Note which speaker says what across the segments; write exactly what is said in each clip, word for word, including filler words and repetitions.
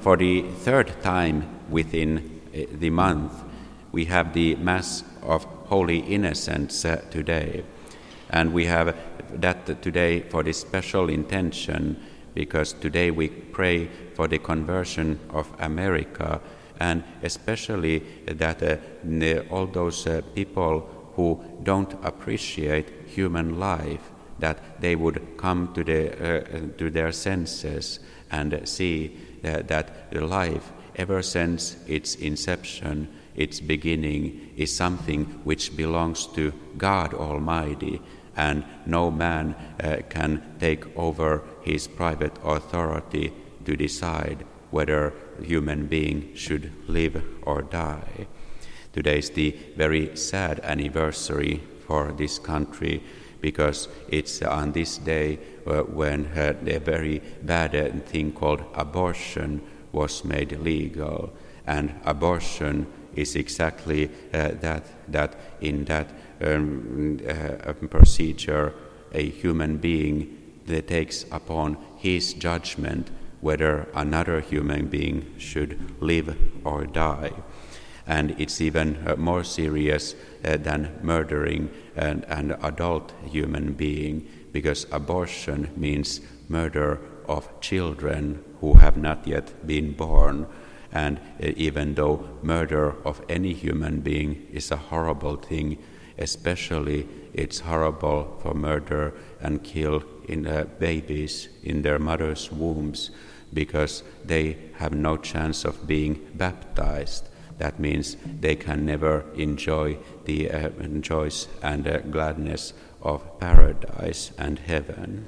Speaker 1: for the third time within uh, the month, we have the Mass of Holy Innocents uh, today. And we have that today for this special intention, because today we pray for the conversion of America, and especially that uh, all those uh, people who don't appreciate human life, that they would come to, the, uh, to their senses and see uh, that the life, ever since its inception, its beginning, is something which belongs to God Almighty, and no man uh, can take over his private authority to decide whether a human being should live or die. Today is the very sad anniversary for this country, because it's on this day uh, when uh, the very bad uh, thing called abortion was made legal. And abortion is exactly uh, that, that in that um, uh, procedure, a human being that takes upon his judgment whether another human being should live or die. And it's even uh, more serious uh, than murdering an, an adult human being, because abortion means murder of children who have not yet been born. And uh, even though murder of any human being is a horrible thing, especially it's horrible for murder and kill in uh, babies in their mother's wombs, because they have no chance of being baptized. That means they can never enjoy the uh, joys and uh, gladness of paradise and heaven.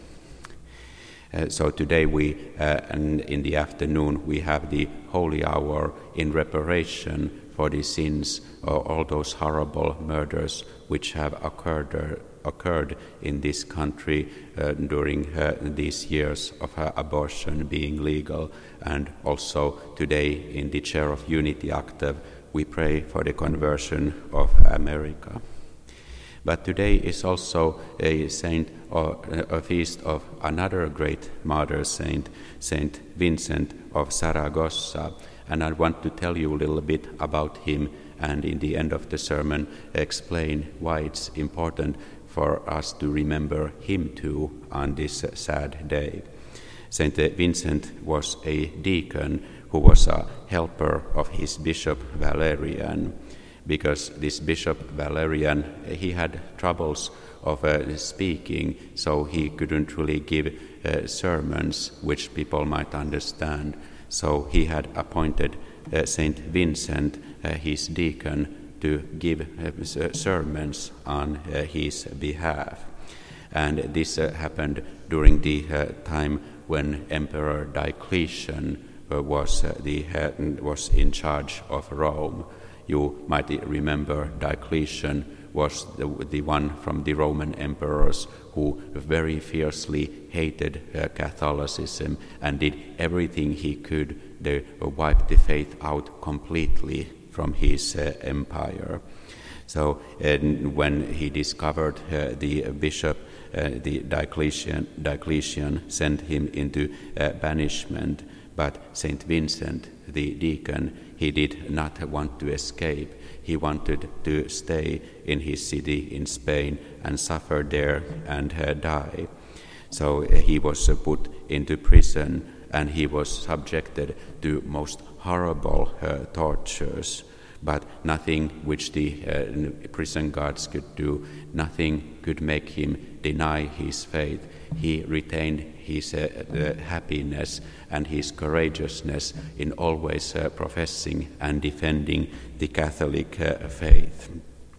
Speaker 1: Uh, so today we, uh, and in the afternoon, we have the holy hour in reparation for the sins of all those horrible murders which have occurred uh, occurred in this country uh, during uh, these years of uh, abortion being legal. And also today in the Chair of Unity Octave we pray for the conversion of America. But today is also a saint or a feast of another great martyr saint, Saint Vincent of Saragossa, and I want to tell you a little bit about him, and in the end of the sermon explain why it's important for us to remember him too on this sad day. Saint Vincent was a deacon who was a helper of his bishop Valerian, because this bishop Valerian, he had troubles of uh, speaking, so he couldn't really give uh, sermons which people might understand. So he had appointed uh, Saint Vincent, uh, his deacon, to give uh, sermons on uh, his behalf. And this uh, happened during the uh, time when Emperor Diocletian uh, was, uh, the, uh, was in charge of Rome. You might remember Diocletian was the, the one from the Roman emperors who very fiercely hated uh, Catholicism and did everything he could to wipe the faith out completely from his uh, empire. So uh, when he discovered uh, the bishop, uh, the Diocletian, Diocletian sent him into uh, banishment, but Saint Vincent, the deacon, he did not want to escape. He wanted to stay in his city in Spain and suffer there and uh, die. So uh, he was uh, put into prison, and he was subjected to most horrible uh, tortures. But nothing which the uh, prison guards could do, nothing could make him deny his faith. He retained his uh, uh, happiness and his courageousness in always uh, professing and defending the Catholic uh, faith.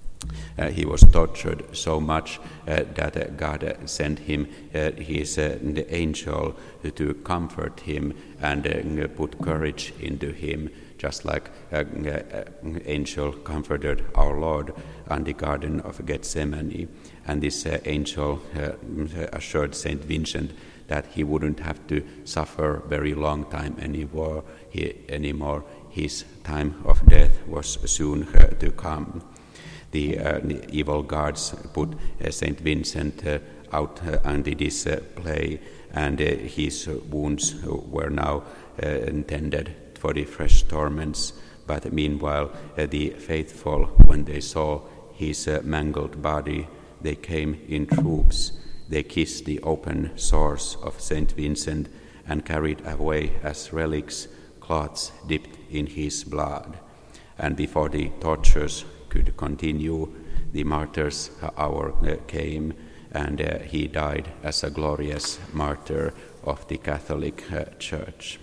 Speaker 1: Uh, he was tortured so much uh, that uh, God uh, sent him uh, his uh, the angel to comfort him and uh, put courage into him, just like an uh, uh, angel comforted our Lord on the Garden of Gethsemane. And this uh, angel uh, assured Saint Vincent that he wouldn't have to suffer very long time anymore. He, anymore. His time of death was soon uh, to come. The, uh, the evil guards put uh, Saint Vincent uh, out uh, under display, and uh, his wounds were now uh, intended for the fresh torments. But meanwhile, uh, the faithful, when they saw his uh, mangled body, they came in troops. They kissed the open sores of Saint Vincent and carried away as relics cloths dipped in his blood. And before the tortures could continue, the martyr's hour uh, came, and uh, he died as a glorious martyr of the Catholic uh, Church.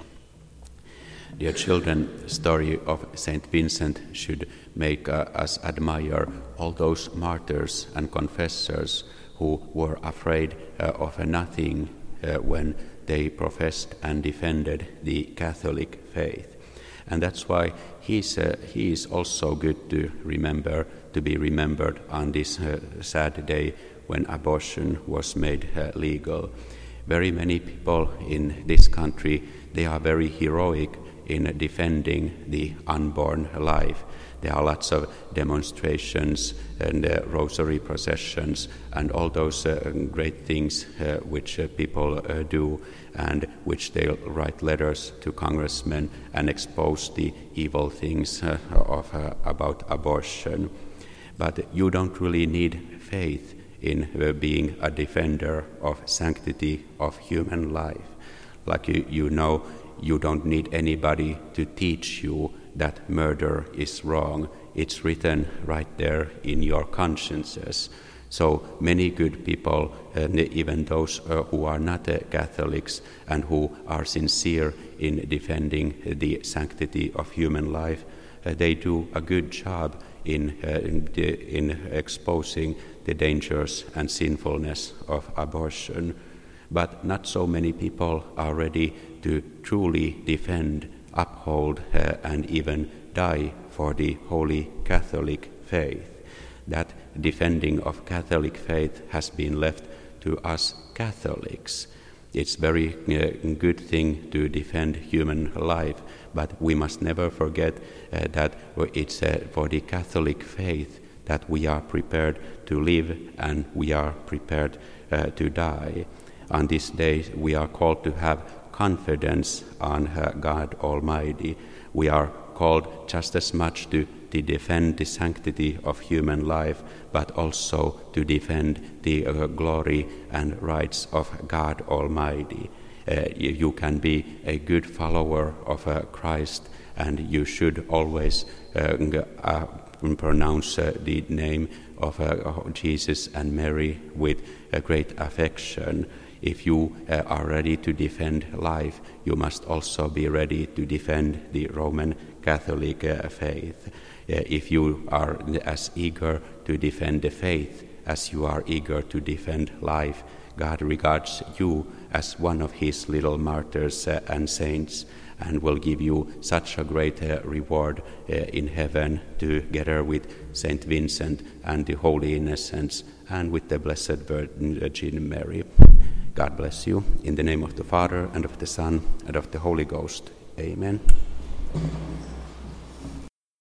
Speaker 1: Dear children, the story of Saint Vincent should make uh, us admire all those martyrs and confessors who were afraid uh, of nothing uh, when they professed and defended the Catholic faith. And that's why he's, uh, he is also good to remember, to be remembered on this uh, sad day when abortion was made uh, legal. Very many people in this country, they are very heroic in defending the unborn life. There are lots of demonstrations and uh, rosary processions and all those uh, great things uh, which uh, people uh, do, and which they write letters to congressmen and expose the evil things uh, of, uh, about abortion. But you don't really need faith in uh, being a defender of sanctity of human life. Like you, you know, you don't need anybody to teach you that murder is wrong. It's written right there in your consciences. So many good people, and even those uh, who are not uh, Catholics and who are sincere in defending the sanctity of human life, uh, they do a good job in, uh, in, the, in exposing the dangers and sinfulness of abortion. But not so many people are ready to truly defend, uphold, uh, and even die for the Holy Catholic faith. That defending of Catholic faith has been left to us Catholics. It's a very uh, good thing to defend human life, but we must never forget uh, that it's uh, for the Catholic faith that we are prepared to live and we are prepared uh, to die. On this day, we are called to have confidence on uh, God Almighty. We are called just as much to, to defend the sanctity of human life, but also to defend the uh, glory and rights of God Almighty. Uh, you, you can be a good follower of uh, Christ, and you should always uh, uh, pronounce uh, the name of uh, Jesus and Mary with a great affection. If you uh, are ready to defend life, you must also be ready to defend the Roman Catholic uh, faith. Uh, if you are as eager to defend the faith as you are eager to defend life, God regards you as one of his little martyrs uh, and saints, and will give you such a great uh, reward uh, in heaven, together with Saint Vincent and the Holy Innocents and with the Blessed Virgin Mary. God bless you. In the name of the Father, and of the Son, and of the Holy Ghost. Amen.